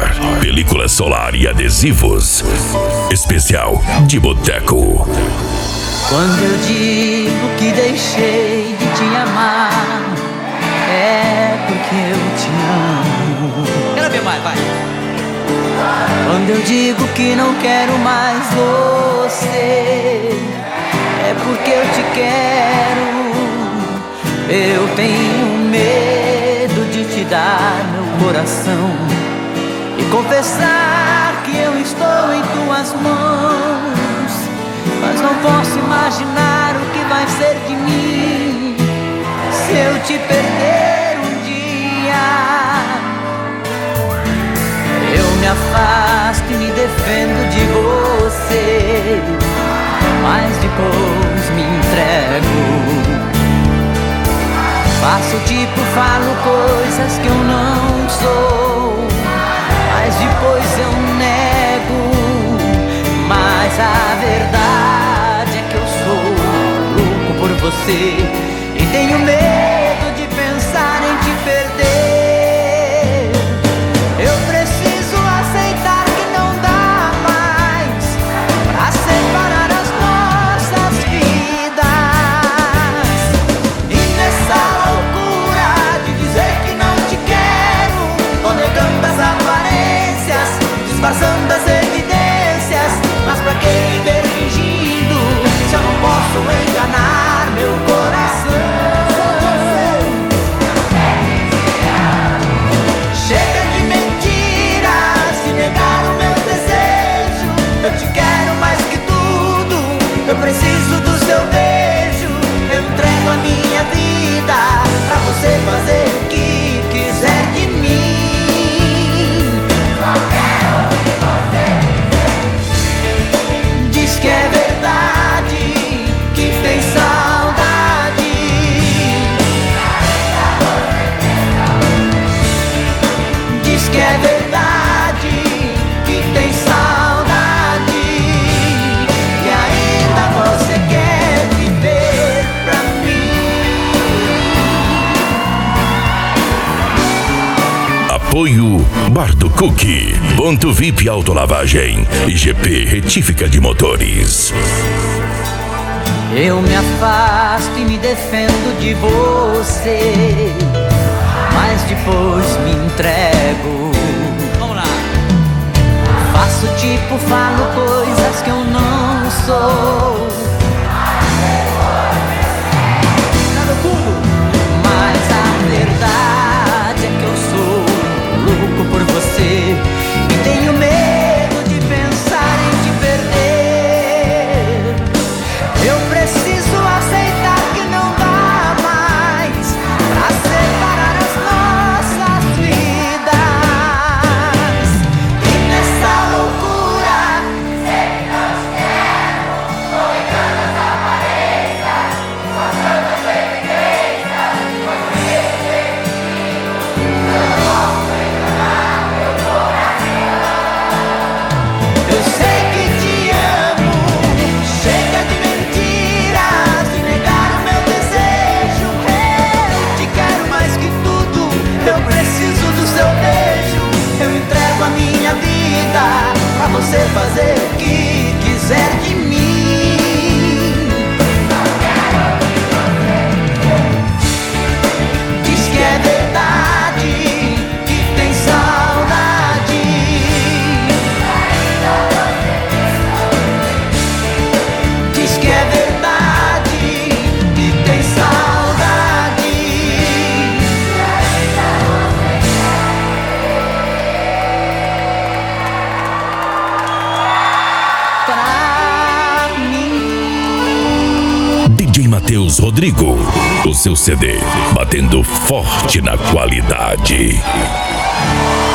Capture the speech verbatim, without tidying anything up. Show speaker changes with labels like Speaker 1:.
Speaker 1: Solar, película solar e adesivos. Especial de boteco.
Speaker 2: Quando eu digo que deixei de te amar, é porque eu te amo.
Speaker 3: Quero ver mais, vai.
Speaker 2: Quando eu digo que não quero mais você, é porque eu te quero. Eu tenho medo de te dar meu coração e confessar que eu estou em tuas mãos, mas não posso imaginar o que vai ser de mim se eu te perder um dia. Eu me afasto e me defendo de você, mas depois me entrego. Faço tipo, falo coisas que eu não sou, mas depois eu nego. Mas a verdade é que eu sou louco por você e tenho medo de pensar em te perder. Eu preciso aceitar que não dá mais pra separar as nossas vidas. E nessa loucura de dizer que não te quero, tô negando as aparências, disfarçando as evidências. Mas pra que viver fingindo se eu não posso enganar meu coração? Chega de mentiras e negar o meu desejo. Eu te quero mais que tudo, eu preciso do seu beijo. Eu entrego a minha vida pra você fazer o que quiser de mim. Diz que é verdade, que tem saudade. Diz que é verdade, que tem saudade, que ainda você quer viver pra mim.
Speaker 1: Apoio Bar do Cookie, Ponto V I P Autolavagem e G P Retífica de Motores.
Speaker 2: Eu me afasto e me defendo de você, mas depois me entrego.
Speaker 3: Vamos lá.
Speaker 2: Faço tipo, falo coisas que eu não sou, mas a verdade é que eu sou louco por você e tenho medo de pensar em te perder. Eu preciso aceitar que não dá mais pra separar as nossas vidas. E nessa loucura, sei que não te quero, tô negando as aparências, passando as evidências. Eu sei que te amo. Chega de mentiras e negar o meu desejo. Eu te quero mais que tudo, eu preciso do seu beijo. Eu entrego a minha vida pra você fazer o que quiser de mim. Diz que é verdade, que tem saudade. Diz que é verdade, que tem saudade. Pra mim.
Speaker 1: D J Matheus Rodrigo, o seu C D batendo forte na qualidade.